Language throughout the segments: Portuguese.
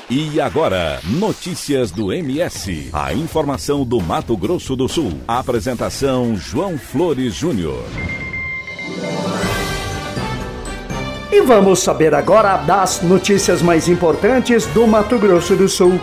E agora, notícias do MS. A informação do Mato Grosso do Sul. A apresentação João Flores Júnior. E vamos saber agora das notícias mais importantes do Mato Grosso do Sul.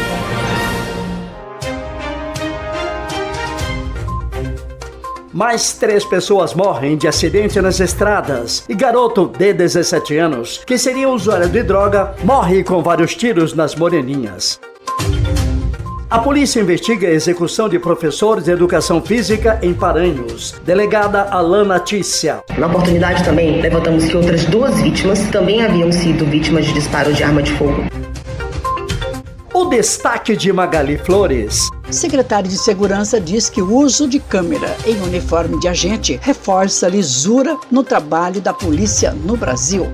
Mais 3 pessoas morrem de acidente nas estradas e garoto de 17 anos, que seria usuário de droga, morre com vários tiros nas moreninhas. A polícia investiga a execução de professores de educação física em Paranhos. Delegada Alana Tícia. Na oportunidade também, levantamos que outras 2 vítimas também haviam sido vítimas de disparo de arma de fogo. O destaque de Magali Flores. Secretário de Segurança diz que o uso de câmera em uniforme de agente reforça a lisura no trabalho da polícia no Brasil.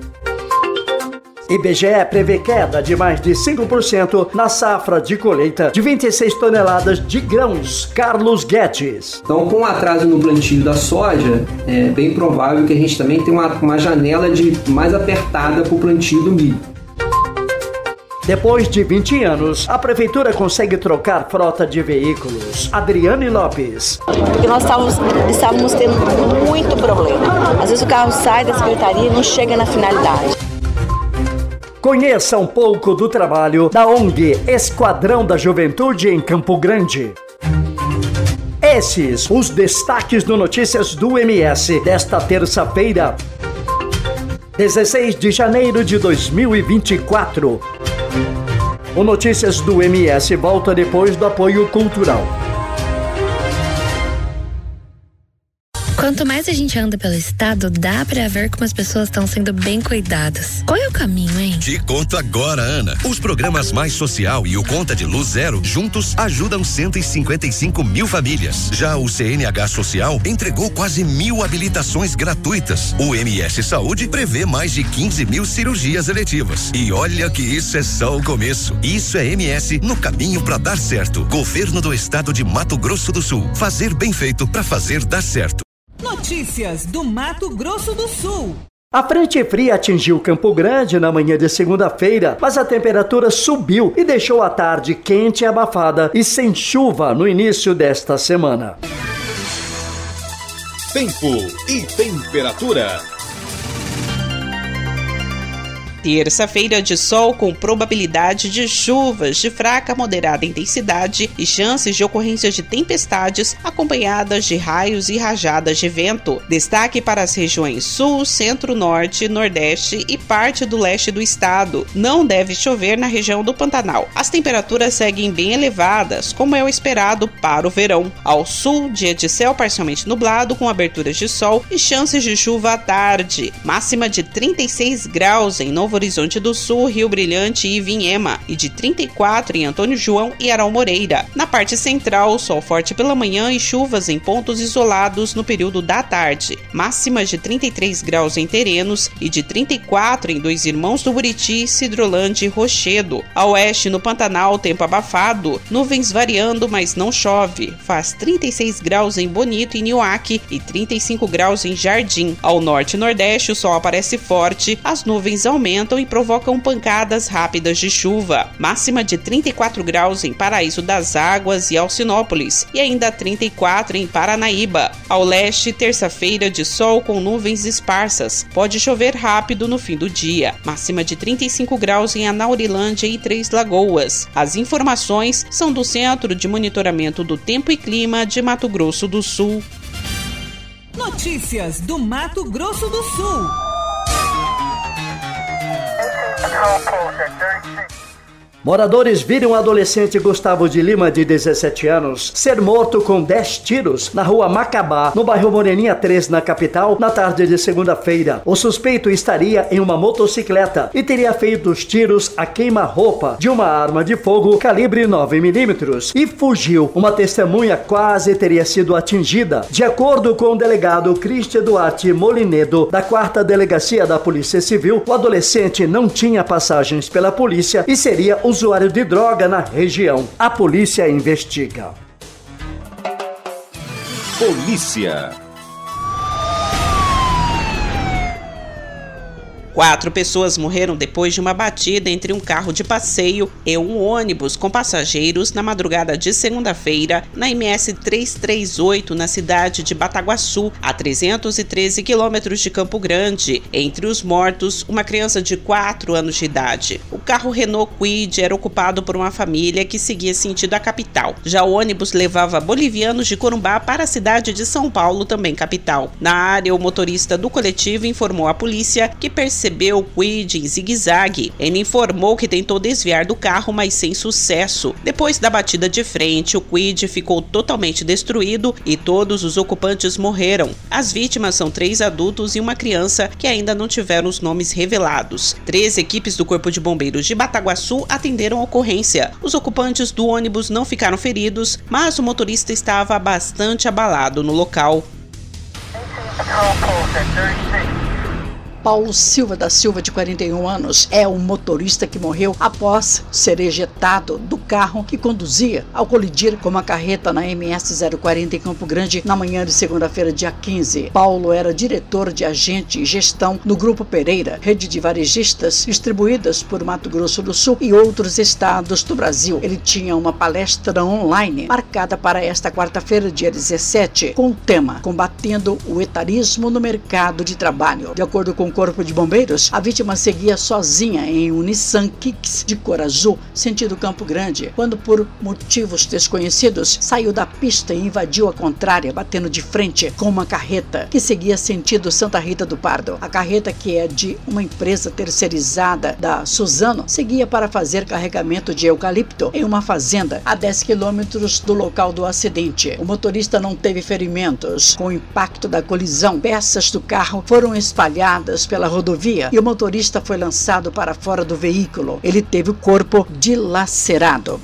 IBGE prevê queda de mais de 5% na safra de colheita de 26 toneladas de grãos. Carlos Guedes. Então, com o atraso no plantio da soja, é bem provável que a gente também tenha uma janela mais apertada para o plantio do milho. Depois de 20 anos, a prefeitura consegue trocar frota de veículos. Adriane Lopes. Porque nós estávamos tendo muito problema. Às vezes o carro sai da secretaria e não chega na finalidade. Conheça um pouco do trabalho da ONG Esquadrão da Juventude em Campo Grande. Esses os destaques do Notícias do MS desta terça-feira, 16 de janeiro de 2024. O Notícias do MS volta depois do apoio cultural. Quanto mais a gente anda pelo estado, dá pra ver como as pessoas estão sendo bem cuidadas. Qual é o caminho, hein? Te conto agora, Ana. Os programas Mais Social e o Conta de Luz Zero, juntos, ajudam 155 mil famílias. Já o CNH Social entregou quase 1.000 habilitações gratuitas. O MS Saúde prevê mais de 15 mil cirurgias eletivas. E olha que isso é só o começo. Isso é MS no caminho pra dar certo. Governo do Estado de Mato Grosso do Sul. Fazer bem feito pra fazer dar certo. Notícias do Mato Grosso do Sul. A frente fria atingiu Campo Grande na manhã de segunda-feira, mas a temperatura subiu e deixou a tarde quente e abafada e sem chuva no início desta semana. Tempo e temperatura. Terça-feira de sol com probabilidade de chuvas de fraca a moderada intensidade e chances de ocorrências de tempestades acompanhadas de raios e rajadas de vento. Destaque para as regiões sul, centro, norte, nordeste e parte do leste do estado. Não deve chover na região do Pantanal. As temperaturas seguem bem elevadas, como é o esperado para o verão. Ao sul, dia de céu parcialmente nublado com aberturas de sol e chances de chuva à tarde. Máxima de 36 graus em Novo Horizonte do Sul, Rio Brilhante e Vinhema, e de 34 em Antônio João e Aral Moreira. Na parte central, sol forte pela manhã e chuvas em pontos isolados no período da tarde. Máxima de 33 graus em Terenos e de 34 em Dois Irmãos do Buriti, Cidrolândia e Rochedo. A oeste, no Pantanal, tempo abafado, nuvens variando, mas não chove. Faz 36 graus em Bonito e Nioaque e 35 graus em Jardim. Ao norte e nordeste, o sol aparece forte, as nuvens aumentam e provocam pancadas rápidas de chuva. Máxima de 34 graus em Paraíso das Águas e Alcinópolis e ainda 34 em Paranaíba. Ao leste, terça-feira de sol com nuvens esparsas. Pode chover rápido no fim do dia. Máxima de 35 graus em Anaurilândia e Três Lagoas. As informações são do Centro de Monitoramento do Tempo e Clima de Mato Grosso do Sul. Notícias do Mato Grosso do Sul. Moradores viram o adolescente Gustavo de Lima, de 17 anos, ser morto com 10 tiros na rua Macabá, no bairro Moreninha 3, na capital, na tarde de segunda-feira. O suspeito estaria em uma motocicleta e teria feito os tiros a queima-roupa de uma arma de fogo calibre 9mm e fugiu. Uma testemunha quase teria sido atingida. De acordo com o delegado Cristian Duarte Molinedo, da 4ª Delegacia da Polícia Civil, o adolescente não tinha passagens pela polícia e seria usuário de droga na região. A polícia investiga. Polícia. 4 pessoas morreram depois de uma batida entre um carro de passeio e um ônibus com passageiros na madrugada de segunda-feira na MS 338, na cidade de Bataguaçu, a 313 quilômetros de Campo Grande. Entre os mortos, uma criança de 4 anos de idade. O carro Renault Kwid era ocupado por uma família que seguia sentido a capital. Já o ônibus levava bolivianos de Corumbá para a cidade de São Paulo, também capital. Na área, o motorista do coletivo informou à polícia que percebeu o Kwid em zigue-zague. Ele informou que tentou desviar do carro, mas sem sucesso. Depois da batida de frente, o Kwid ficou totalmente destruído e todos os ocupantes morreram. As vítimas são 3 adultos e uma criança que ainda não tiveram os nomes revelados. 3 equipes do Corpo de Bombeiros de Bataguaçu atenderam a ocorrência. Os ocupantes do ônibus não ficaram feridos, mas o motorista estava bastante abalado no local. Paulo Silva da Silva, de 41 anos, é o motorista que morreu após ser ejetado do carro que conduzia ao colidir com uma carreta na MS 040 em Campo Grande na manhã de segunda-feira, dia 15. Paulo era diretor de agente e gestão no Grupo Pereira, rede de varejistas distribuídas por Mato Grosso do Sul e outros estados do Brasil. Ele tinha uma palestra online marcada para esta quarta-feira, dia 17, com o tema Combatendo o Etarismo no Mercado de Trabalho. De acordo com Corpo de Bombeiros, a vítima seguia sozinha em um Nissan Kicks de cor azul, sentido Campo Grande, quando por motivos desconhecidos saiu da pista e invadiu a contrária, batendo de frente com uma carreta que seguia sentido Santa Rita do Pardo. A carreta, que é de uma empresa terceirizada da Suzano, seguia para fazer carregamento de eucalipto em uma fazenda a 10 quilômetros do local do acidente. O motorista não teve ferimentos. Com o impacto da colisão, peças do carro foram espalhadas pela rodovia e o motorista foi lançado para fora do veículo. Ele teve o corpo dilacerado.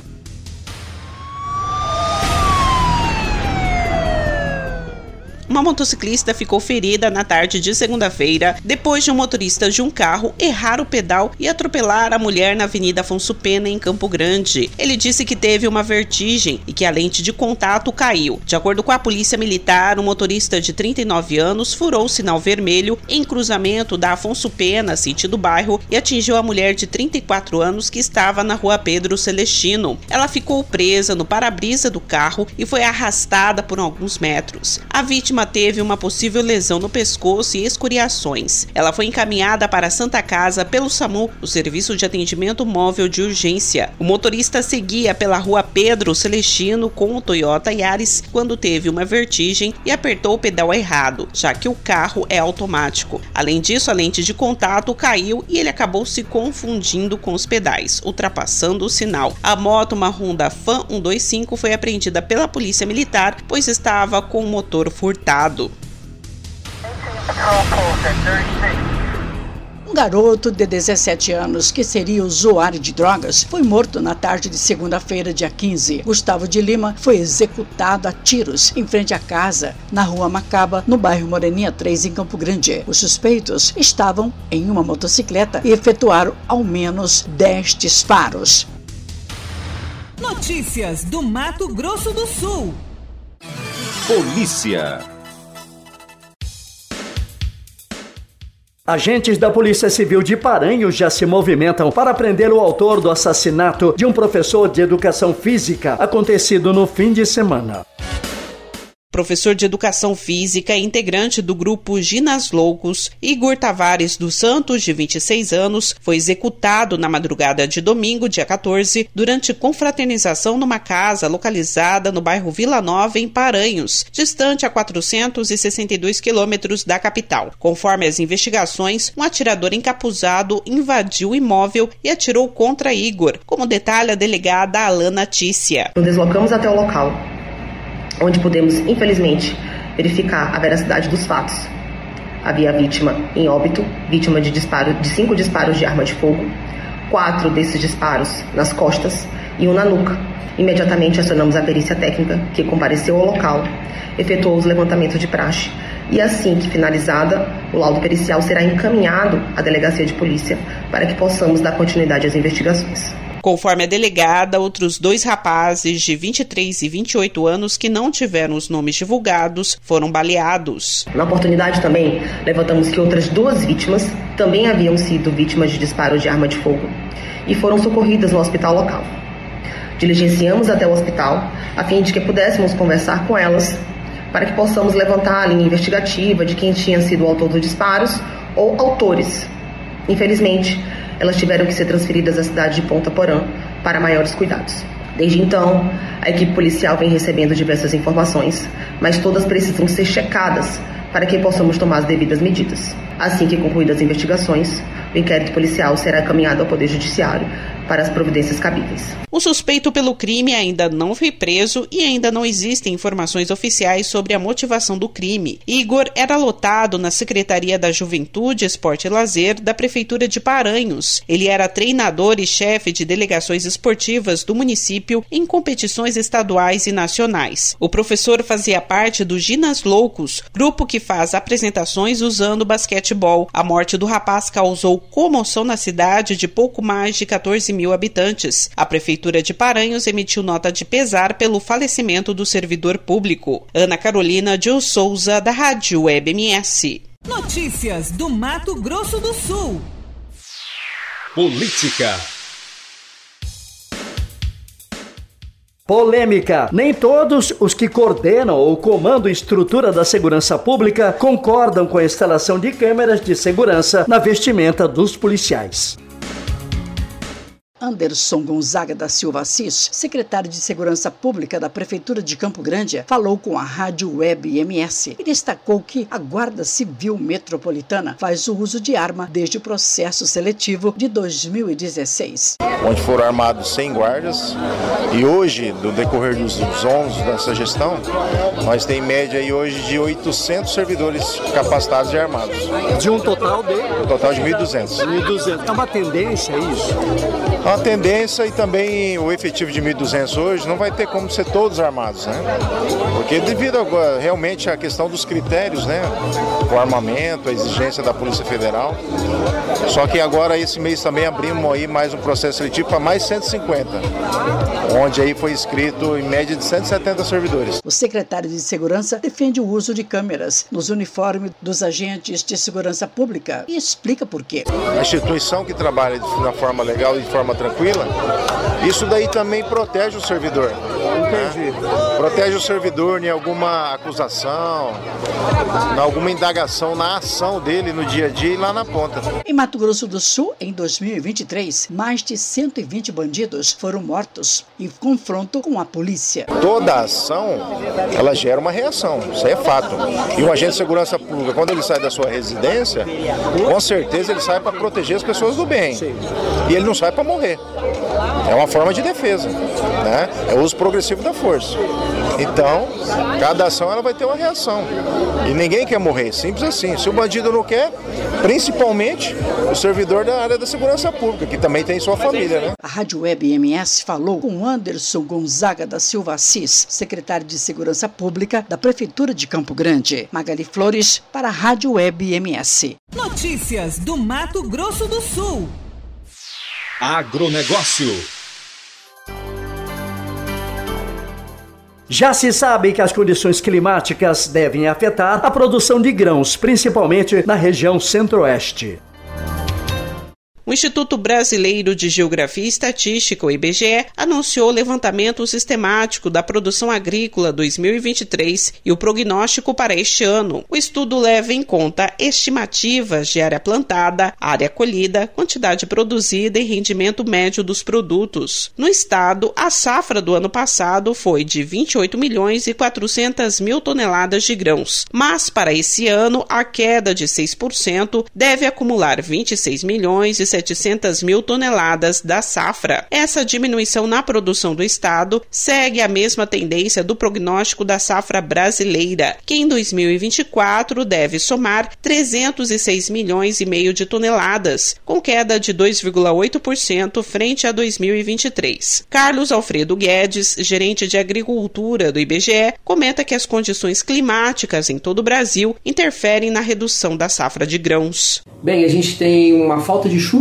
Uma motociclista ficou ferida na tarde de segunda-feira depois de um motorista de um carro errar o pedal e atropelar a mulher na Avenida Afonso Pena, em Campo Grande. Ele disse que teve uma vertigem e que a lente de contato caiu. De acordo com a polícia militar, um motorista de 39 anos furou o sinal vermelho em cruzamento da Afonso Pena, sentido bairro, e atingiu a mulher de 34 anos que estava na rua Pedro Celestino. Ela ficou presa no para-brisa do carro e foi arrastada por alguns metros. A vítima teve uma possível lesão no pescoço e escoriações. Ela foi encaminhada para a Santa Casa pelo SAMU, o Serviço de Atendimento Móvel de Urgência. O motorista seguia pela rua Pedro Celestino com o Toyota Yaris quando teve uma vertigem e apertou o pedal errado, já que o carro é automático. Além disso, a lente de contato caiu e ele acabou se confundindo com os pedais, ultrapassando o sinal. A moto, uma Honda Fan 125, foi apreendida pela Polícia Militar, pois estava com o motor furtado. Um garoto de 17 anos, que seria usuário de drogas, foi morto na tarde de segunda-feira, dia 15. Gustavo de Lima foi executado a tiros em frente à casa, na rua Macaba, no bairro Moreninha 3, em Campo Grande. Os suspeitos estavam em uma motocicleta e efetuaram ao menos 10 disparos. Notícias do Mato Grosso do Sul. Polícia. Agentes da Polícia Civil de Paranhos já se movimentam para prender o autor do assassinato de um professor de educação física acontecido no fim de semana. Professor de Educação Física e integrante do grupo Ginas Loucos, Igor Tavares dos Santos, de 26 anos, foi executado na madrugada de domingo, dia 14, durante confraternização numa casa localizada no bairro Vila Nova, em Paranhos, distante a 462 quilômetros da capital. Conforme as investigações, um atirador encapuzado invadiu o imóvel e atirou contra Igor, como detalha a delegada Alana Tícia. Nos deslocamos até o local, onde pudemos, infelizmente, verificar a veracidade dos fatos. Havia a vítima em óbito, vítima de 5 disparos de arma de fogo, 4 desses disparos nas costas e 1 na nuca. Imediatamente acionamos a perícia técnica, que compareceu ao local, efetuou os levantamentos de praxe e, assim que finalizada, o laudo pericial será encaminhado à delegacia de polícia para que possamos dar continuidade às investigações. Conforme a delegada, outros 2 rapazes de 23 e 28 anos que não tiveram os nomes divulgados foram baleados. Na oportunidade também, levantamos que outras 2 vítimas também haviam sido vítimas de disparo de arma de fogo e foram socorridas no hospital local. Diligenciamos até o hospital a fim de que pudéssemos conversar com elas para que possamos levantar a linha investigativa de quem tinha sido o autor dos disparos ou autores. Infelizmente, elas tiveram que ser transferidas à cidade de Ponta Porã para maiores cuidados. Desde então, a equipe policial vem recebendo diversas informações, mas todas precisam ser checadas para que possamos tomar as devidas medidas. Assim que concluídas as investigações, o inquérito policial será encaminhado ao Poder Judiciário para as providências cabíveis. O suspeito pelo crime ainda não foi preso e ainda não existem informações oficiais sobre a motivação do crime. Igor era lotado na Secretaria da Juventude, Esporte e Lazer da Prefeitura de Paranhos. Ele era treinador e chefe de delegações esportivas do município em competições estaduais e nacionais. O professor fazia parte do Ginas Loucos, grupo que faz apresentações usando basquetebol. A morte do rapaz causou comoção na cidade de pouco mais de 14 mil habitantes. A Prefeitura de Paranhos emitiu nota de pesar pelo falecimento do servidor público. Ana Carolina de Souza, da Rádio Web MS. Notícias do Mato Grosso do Sul. Política. Polêmica. Nem todos os que coordenam ou comandam a estrutura da segurança pública concordam com a instalação de câmeras de segurança na vestimenta dos policiais. Anderson Gonzaga da Silva Assis, secretário de Segurança Pública da Prefeitura de Campo Grande, falou com a Rádio Web MS e destacou que a Guarda Civil Metropolitana faz o uso de arma desde o processo seletivo de 2016. Onde foram armados 100 guardas e hoje, no decorrer dos anos dessa gestão, nós temos em média aí hoje de 800 servidores capacitados e armados. De um total de? Um total de 1.200. 1.200. É uma tendência isso? A tendência e também o efetivo de 1.200 hoje não vai ter como ser todos armados, né? Porque devido realmente à questão dos critérios, né? O armamento, a exigência da Polícia Federal. Só que agora esse mês também abrimos aí mais um processo seletivo para mais 150, onde aí foi inscrito em média de 170 servidores. O secretário de Segurança defende o uso de câmeras nos uniformes dos agentes de segurança pública e explica por quê. A instituição que trabalha de forma legal e de forma tranquila, isso daí também protege o servidor. Entendi. Né? Protege o servidor em alguma acusação, em alguma indagação na ação dele no dia a dia e lá na ponta. Em Mato Grosso do Sul, em 2023, mais de 120 bandidos foram mortos em confronto com a polícia. Toda ação, ela gera uma reação, isso é fato. E um agente de segurança pública, quando ele sai da sua residência, com certeza ele sai para proteger as pessoas do bem. E ele não sai para morrer. É uma forma de defesa, né? É o uso progressivo da força. Então, cada ação ela vai ter uma reação. E ninguém quer morrer, simples assim. Se o bandido não quer, principalmente o servidor da área da segurança pública, que também tem sua família, né? A Rádio Web MS falou com Anderson Gonzaga da Silva Assis, secretário de Segurança Pública da Prefeitura de Campo Grande. Magali Flores, para a Rádio Web MS. Notícias do Mato Grosso do Sul. Agronegócio. Já se sabe que as condições climáticas devem afetar a produção de grãos, principalmente na região centro-oeste. O Instituto Brasileiro de Geografia e Estatística, o IBGE, anunciou o levantamento sistemático da produção agrícola 2023 e o prognóstico para este ano. O estudo leva em conta estimativas de área plantada, área colhida, quantidade produzida e rendimento médio dos produtos. No estado, a safra do ano passado foi de 28 milhões e 400 mil toneladas de grãos, mas para esse ano a queda de 6% deve acumular 26 milhões e 700 mil toneladas da safra. Essa diminuição na produção do estado segue a mesma tendência do prognóstico da safra brasileira, que em 2024 deve somar 306 milhões e meio de toneladas, com queda de 2,8% frente a 2023. Carlos Alfredo Guedes, gerente de agricultura do IBGE, comenta que as condições climáticas em todo o Brasil interferem na redução da safra de grãos. Bem, a gente tem uma falta de chuva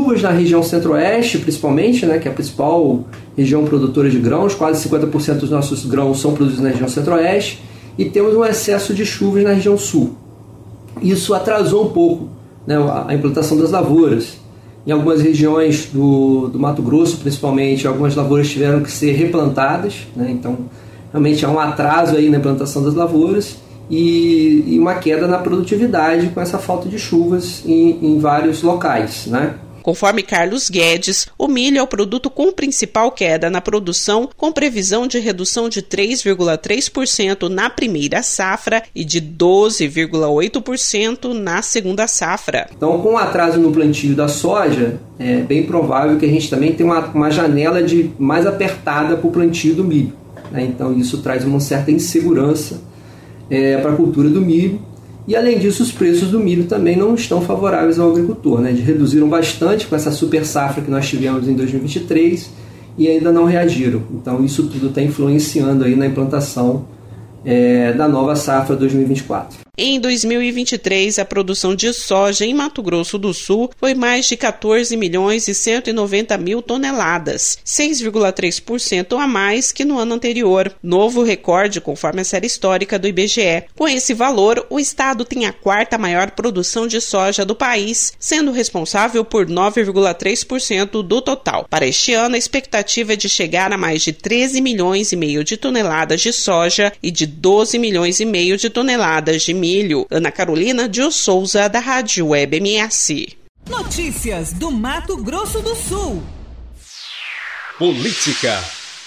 chuvas na região centro-oeste, principalmente, né, que é a principal região produtora de grãos, quase 50% dos nossos grãos são produzidos na região centro-oeste, e temos um excesso de chuvas na região sul. Isso atrasou um pouco, né, a implantação das lavouras. Em algumas regiões do Mato Grosso, principalmente, algumas lavouras tiveram que ser replantadas, né, então realmente há um atraso aí na implantação das lavouras e uma queda na produtividade com essa falta de chuvas em vários locais, né? Conforme Carlos Guedes, o milho é o produto com principal queda na produção, com previsão de redução de 3,3% na primeira safra e de 12,8% na segunda safra. Então, com o atraso no plantio da soja, é bem provável que a gente também tenha uma janela mais apertada para o plantio do milho, né? Então, isso traz uma certa insegurança para a cultura do milho. E, além disso, os preços do milho também não estão favoráveis ao agricultor, né? Eles reduziram bastante com essa super safra que nós tivemos em 2023 e ainda não reagiram. Então, isso tudo está influenciando aí na implantação da nova safra 2024. Em 2023, a produção de soja em Mato Grosso do Sul foi mais de 14 milhões e 190 mil toneladas, 6,3% a mais que no ano anterior, novo recorde conforme a série histórica do IBGE. Com esse valor, o estado tem a quarta maior produção de soja do país, sendo responsável por 9,3% do total. Para este ano, a expectativa é de chegar a mais de 13 milhões e meio de toneladas de soja e de 12 milhões e meio de toneladas de milho. Ana Carolina de Souza, da Rádio Web MS. Notícias do Mato Grosso do Sul. Política.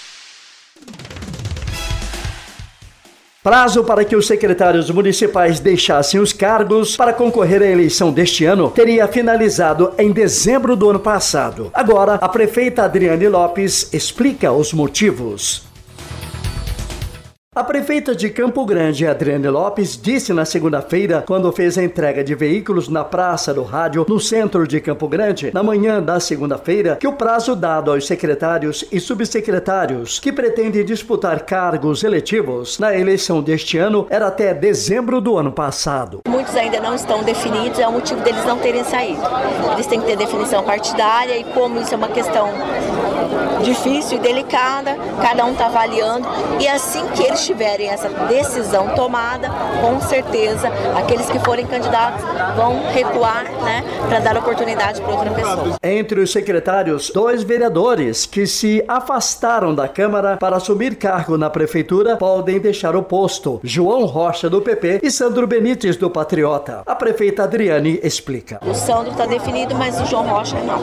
Prazo para que os secretários municipais deixassem os cargos para concorrer à eleição deste ano teria finalizado em dezembro do ano passado. Agora, a prefeita Adriane Lopes explica os motivos. A prefeita de Campo Grande, Adriane Lopes, disse na segunda-feira, quando fez a entrega de veículos na Praça do Rádio, no centro de Campo Grande, na manhã da segunda-feira, que o prazo dado aos secretários e subsecretários que pretendem disputar cargos eletivos na eleição deste ano era até dezembro do ano passado. Muitos ainda não estão definidos, é o motivo deles não terem saído. Eles têm que ter definição partidária e como isso é uma questão difícil e delicada, cada um está avaliando e assim que eles tiverem essa decisão tomada, com certeza aqueles que forem candidatos vão recuar, né, para dar oportunidade para outra pessoa. Entre os secretários, 2 vereadores que se afastaram da Câmara para assumir cargo na Prefeitura podem deixar o posto: João Rocha, do PP, e Sandro Benites, do Patriota. A prefeita Adriane explica. O Sandro está definido, mas o João Rocha não.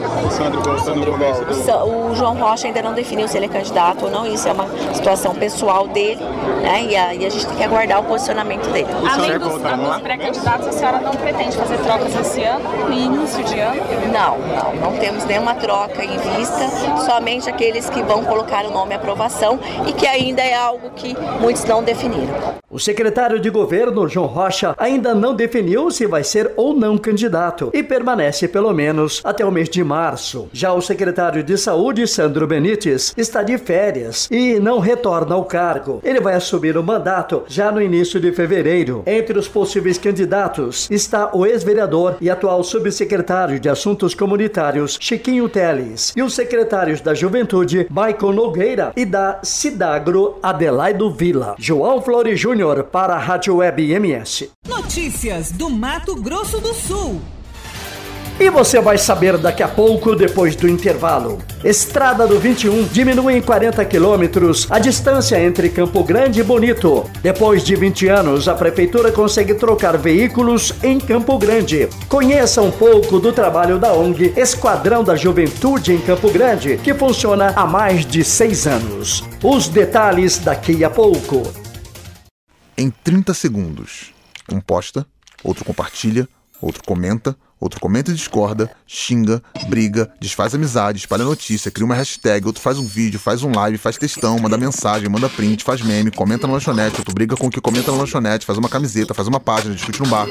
O João Rocha ainda não definiu se ele é candidato ou não, isso é uma situação pessoal dele, né? E a gente tem que aguardar o posicionamento dele. Além dos pré-candidatos, a senhora não pretende fazer trocas esse ano, no início de ano? Não temos nenhuma troca em vista, somente aqueles que vão colocar o nome à aprovação e que ainda é algo que muitos não definiram. O secretário de governo, João Rocha, ainda não definiu se vai ser ou não candidato e permanece pelo menos até o mês de março. Já o secretário de saúde, Sandro Benites, está de férias e não retorna ao cargo. Ele vai assumir o mandato já no início de fevereiro. Entre os possíveis candidatos está o ex-vereador e atual subsecretário de Assuntos Comunitários, Chiquinho Teles, e os secretários da Juventude, Maicon Nogueira, e da Cidagro, Adelaido Vila. João Flores Júnior, para a Rádio Web MS. Notícias do Mato Grosso do Sul. E você vai saber daqui a pouco, depois do intervalo. Estrada do 21 diminui em 40 quilômetros a distância entre Campo Grande e Bonito. Depois de 20 anos, a Prefeitura consegue trocar veículos em Campo Grande. Conheça um pouco do trabalho da ONG Esquadrão da Juventude em Campo Grande, que funciona há mais de 6 anos. Os detalhes daqui a pouco. Em 30 segundos, um posta, outro compartilha, outro comenta e discorda, xinga, briga, desfaz amizade, espalha notícia, cria uma hashtag, outro faz um vídeo, faz um live, faz textão, manda mensagem, manda print, faz meme, comenta na lanchonete, outro briga com o que comenta na lanchonete, faz uma camiseta, faz uma página, discute no bar.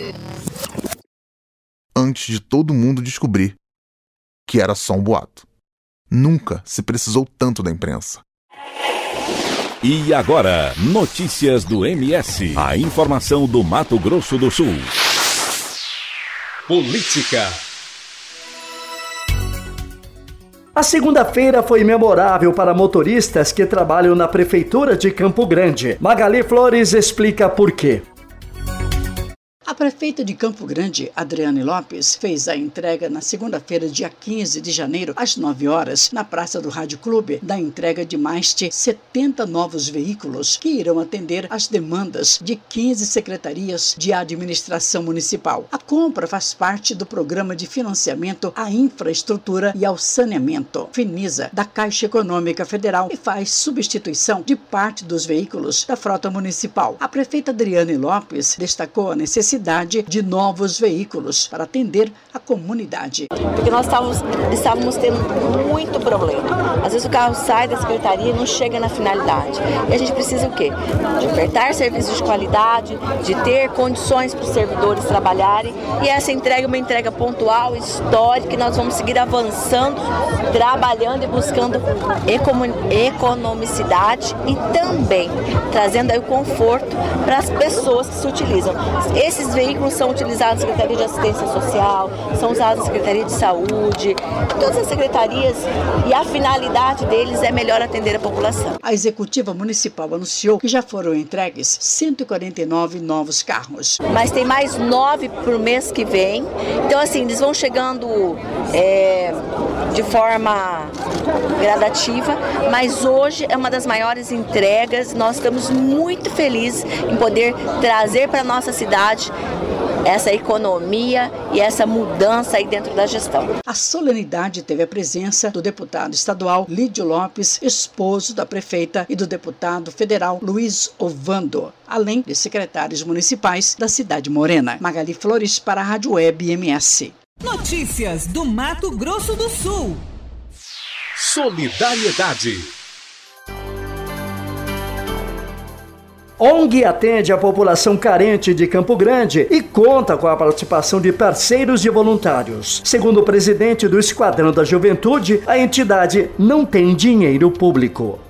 Antes de todo mundo descobrir que era só um boato. Nunca se precisou tanto da imprensa. E agora, notícias do MS. A informação do Mato Grosso do Sul. Política. A segunda-feira foi memorável para motoristas que trabalham na Prefeitura de Campo Grande. Magali Flores explica por quê. A prefeita de Campo Grande, Adriane Lopes, fez a entrega na segunda-feira, dia 15 de janeiro, às 9 horas, na Praça do Rádio Clube, da entrega de mais de 70 novos veículos que irão atender às demandas de 15 secretarias de administração municipal. A compra faz parte do Programa de Financiamento à Infraestrutura e ao Saneamento, FINISA, da Caixa Econômica Federal, e faz substituição de parte dos veículos da frota municipal. A prefeita Adriane Lopes destacou a necessidade de novos veículos para atender a comunidade. Porque nós estávamos tendo muito problema. Às vezes o carro sai da secretaria e não chega na finalidade. E a gente precisa o quê? De ofertar serviços de qualidade, de ter condições para os servidores trabalharem. E essa entrega é uma entrega pontual, histórica, que nós vamos seguir avançando, trabalhando e buscando economicidade e também trazendo aí o conforto para as pessoas que se utilizam. Esses veículos são utilizados na Secretaria de Assistência Social, são usados na Secretaria de Saúde, todas as secretarias, e a finalidade deles é melhor atender a população. A Executiva Municipal anunciou que já foram entregues 149 novos carros. Mas tem mais 9 para o mês que vem. Então, assim, eles vão chegando de forma gradativa, mas hoje é uma das maiores entregas. Nós estamos muito felizes em poder trazer para a nossa cidade essa economia e essa mudança aí dentro da gestão. A solenidade teve a presença do deputado estadual Lídio Lopes, esposo da prefeita, e do deputado federal Luiz Ovando, além de secretários municipais da cidade morena. Magali Flores para a Rádio Web MS. Notícias do Mato Grosso do Sul. Solidariedade. ONG atende a população carente de Campo Grande e conta com a participação de parceiros e voluntários. Segundo o presidente do Esquadrão da Juventude, a entidade não tem dinheiro público.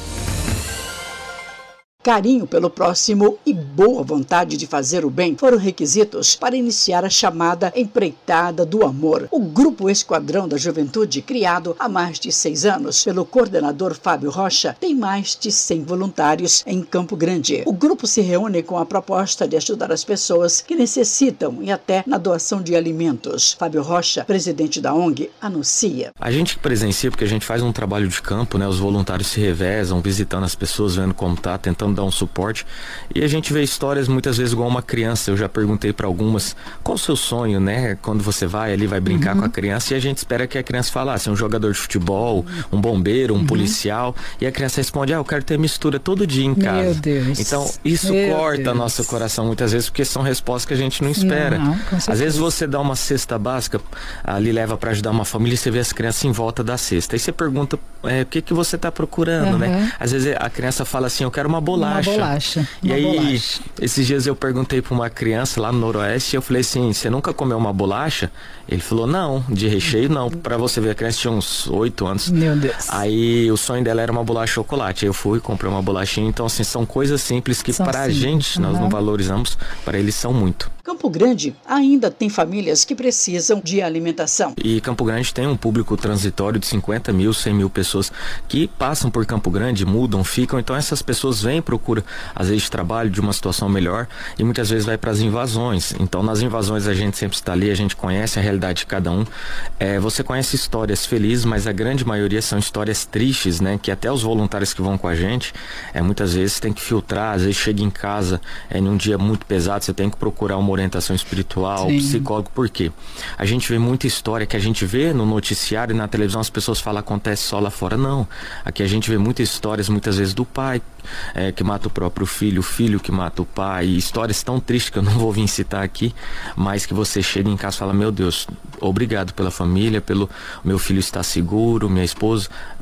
Carinho pelo próximo e boa vontade de fazer o bem foram requisitos para iniciar a chamada Empreitada do Amor. O Grupo Esquadrão da Juventude, criado há mais de 6 anos pelo coordenador Fábio Rocha, tem mais de 100 voluntários em Campo Grande. O grupo se reúne com a proposta de ajudar as pessoas que necessitam e até na doação de alimentos. Fábio Rocha, presidente da ONG, anuncia. A gente presencia porque a gente faz um trabalho de campo, né? Os voluntários se revezam, visitando as pessoas, vendo como tá, tentando dar um suporte, e a gente vê histórias muitas vezes igual uma criança. Eu já perguntei para algumas qual o seu sonho, né, quando você vai ali, vai brincar com a criança, e a gente espera que a criança fale, um jogador de futebol, um bombeiro, um policial, e a criança responde, eu quero ter mistura todo dia em casa. Meu Deus. Então isso corta nosso coração muitas vezes, porque são respostas que a gente não espera. Às vezes você dá uma cesta básica, ali leva para ajudar uma família, e você vê as crianças em volta da cesta, e você pergunta o que você tá procurando, né? Às vezes a criança fala assim, eu quero uma bolacha. E aí, esses dias eu perguntei para uma criança lá no Noroeste, eu falei assim, você nunca comeu uma bolacha? Ele falou, não, de recheio não. Para você ver, a criança tinha uns 8 anos. Meu Deus. Aí o sonho dela era uma bolacha de chocolate. Aí eu fui, comprei uma bolachinha. Então, assim, são coisas simples que para a gente, nós não valorizamos, para eles são muito. Campo Grande ainda tem famílias que precisam de alimentação. E Campo Grande tem um público transitório de 50 mil, 100 mil pessoas que passam por Campo Grande, mudam, ficam. Então essas pessoas vêm, procuram às vezes trabalho de uma situação melhor, e muitas vezes vai para as invasões. Então nas invasões a gente sempre está ali, a gente conhece a realidade de cada um. Você conhece histórias felizes, mas a grande maioria são histórias tristes, né? Que até os voluntários que vão com a gente, muitas vezes tem que filtrar, às vezes chega em casa em um dia muito pesado, você tem que procurar uma orientação espiritual, psicólogo. Por quê? A gente vê muita história que a gente vê no noticiário e na televisão, as pessoas falam acontece só lá fora. Não, aqui a gente vê muitas histórias, muitas vezes do pai que mata o próprio filho, o filho que mata o pai, e histórias tão tristes que eu não vou vir citar aqui, mas que você chega em casa e fala, meu Deus, obrigado pela família, pelo meu filho estar seguro, minha esposa,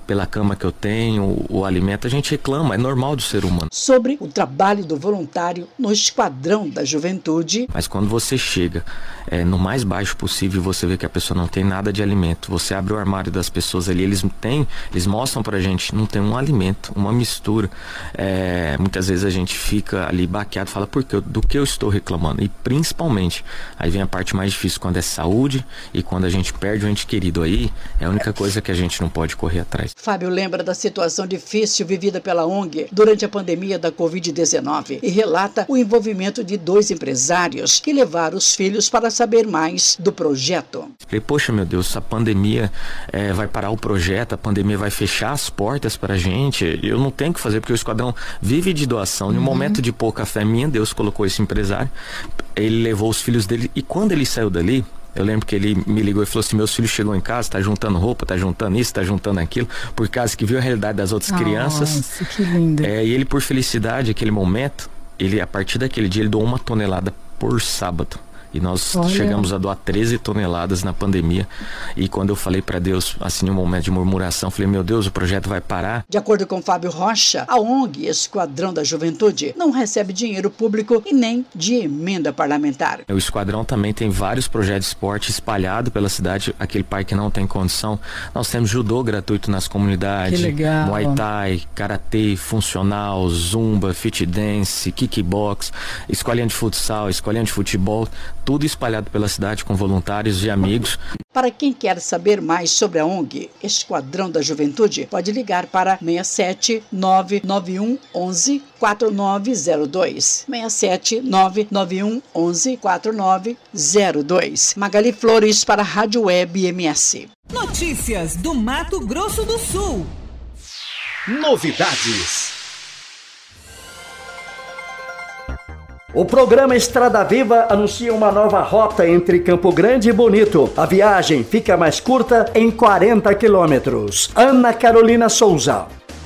pela cama que eu tenho, o alimento, a gente reclama, é normal do ser humano. Sobre o trabalho do voluntário no Esquadrão da Juventude. Mas quando você chega no mais baixo possível, você vê que a pessoa não tem nada de alimento, você abre o armário das pessoas ali, eles mostram pra gente, não tem um alimento, uma mistura. Muitas vezes a gente fica ali baqueado, fala, do que eu estou reclamando? E principalmente, aí vem a parte mais difícil, quando é saúde e quando a gente perde um ente querido, aí é a única coisa que a gente não pode correr atrás. Fábio lembra da situação difícil vivida pela ONG durante a pandemia da Covid-19 e relata o envolvimento de 2 empresários que levaram os filhos para saber mais do projeto. Falei, poxa, meu Deus, essa pandemia vai parar o projeto, a pandemia vai fechar as portas pra gente, eu não tenho o que fazer, porque o Esquadrão vive de doação. Em um momento de pouca fé minha, Deus colocou esse empresário, ele levou os filhos dele, e quando ele saiu dali, eu lembro que ele me ligou e falou assim, meus filhos chegou em casa, tá juntando roupa, tá juntando isso, tá juntando aquilo, por causa que viu a realidade das outras crianças. Nossa, que lindo. E ele, por felicidade, naquele momento, a partir daquele dia, ele doou 1 tonelada por sábado. E nós chegamos a doar 13 toneladas na pandemia. E quando eu falei para Deus, assim, um momento de murmuração, falei, meu Deus, o projeto vai parar. De acordo com Fábio Rocha, a ONG Esquadrão da Juventude não recebe dinheiro público e nem de emenda parlamentar. O Esquadrão também tem vários projetos de esporte espalhados pela cidade. Aquele pai que não tem condição, nós temos judô gratuito nas comunidades. Que legal. Muay Thai, karatê, funcional, zumba, fit dance, kickbox, escolinha de futsal, escolinha de futebol, tudo espalhado pela cidade com voluntários e amigos. Para quem quer saber mais sobre a ONG Esquadrão da Juventude, pode ligar para 67 991 11 4902. 67 991 11 4902. Magali Flores para a Rádio Web MS. Notícias do Mato Grosso do Sul. Novidades. O programa Estrada Viva anuncia uma nova rota entre Campo Grande e Bonito. A viagem fica mais curta em 40 quilômetros. Ana Carolina Souza.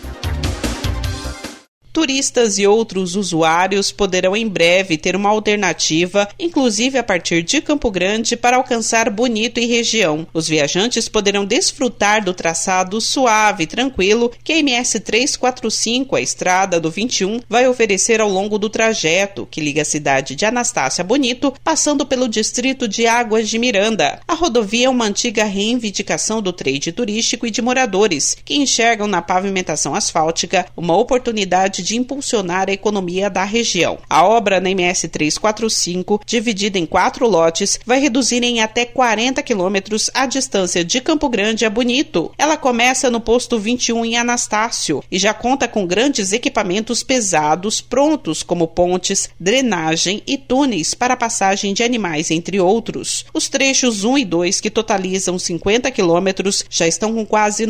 Turistas e outros usuários poderão em breve ter uma alternativa, inclusive a partir de Campo Grande, para alcançar Bonito e região. Os viajantes poderão desfrutar do traçado suave e tranquilo que a MS 345, a estrada do 21, vai oferecer ao longo do trajeto, que liga a cidade de Anastácia a Bonito, passando pelo distrito de Águas de Miranda. A rodovia é uma antiga reivindicação do trade turístico e de moradores, que enxergam na pavimentação asfáltica uma oportunidade de impulsionar a economia da região. A obra na MS 345, dividida em 4 lotes, vai reduzir em até 40 quilômetros a distância de Campo Grande a Bonito. Ela começa no posto 21 em Anastácio e já conta com grandes equipamentos pesados prontos, como pontes, drenagem e túneis para passagem de animais, entre outros. Os trechos 1 e 2, que totalizam 50 quilômetros, já estão com quase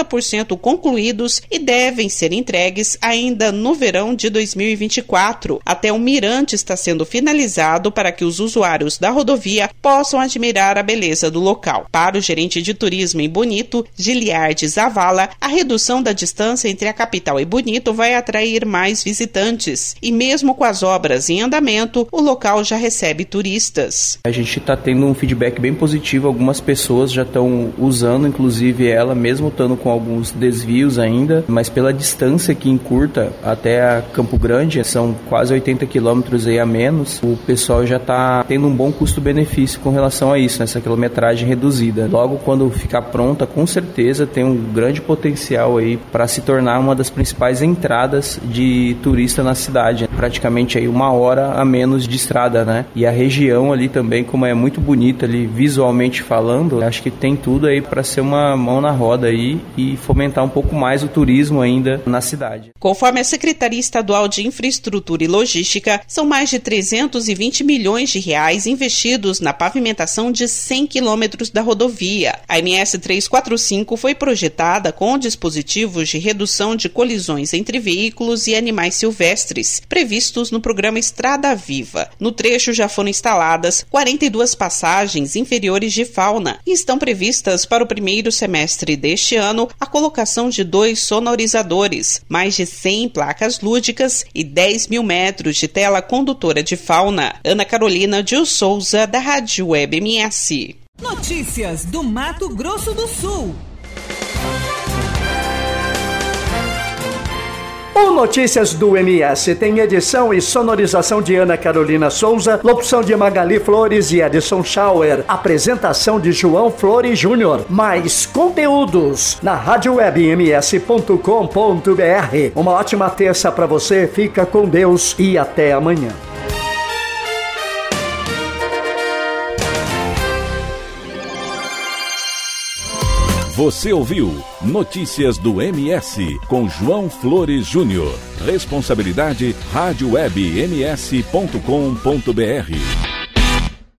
90% concluídos e devem ser entregues ainda no verão de 2024. Até o mirante está sendo finalizado para que os usuários da rodovia possam admirar a beleza do local. Para o gerente de turismo em Bonito, Giliardi Zavala, a redução da distância entre a capital e Bonito vai atrair mais visitantes. E mesmo com as obras em andamento, o local já recebe turistas. A gente está tendo um feedback bem positivo, algumas pessoas já estão usando, inclusive ela, mesmo estando com alguns desvios ainda, mas pela distância que encurta até a Campo Grande, são quase 80 quilômetros aí a menos, o pessoal já está tendo um bom custo-benefício com relação a isso, nessa quilometragem reduzida. Logo quando ficar pronta, com certeza tem um grande potencial aí para se tornar uma das principais entradas de turista na cidade. Praticamente aí 1 hora a menos de estrada, né? E a região ali também, como é muito bonita ali visualmente falando, acho que tem tudo aí para ser uma mão na roda aí e fomentar um pouco mais o turismo ainda na cidade. Conforme a Secretaria Estadual de Infraestrutura e Logística, são mais de 320 milhões de reais investidos na pavimentação de 100 quilômetros da rodovia. A MS 345 foi projetada com dispositivos de redução de colisões entre veículos e animais silvestres, previstos no programa Estrada Viva. No trecho já foram instaladas 42 passagens inferiores de fauna e estão previstas para o primeiro semestre deste ano a colocação de 2 sonorizadores, mais de 100 placas lúdicas e 10 mil metros de tela condutora de fauna. Ana Carolina de Souza, da Rádio Web MS. Notícias do Mato Grosso do Sul. O Notícias do MS tem edição e sonorização de Ana Carolina Souza, locução de Magali Flores e Edson Schauer, apresentação de João Flores Júnior. Mais conteúdos na radiowebms.com.br. Uma ótima terça para você, fica com Deus e até amanhã. Você ouviu Notícias do MS com João Flores Júnior. Responsabilidade radiowebms.com.br.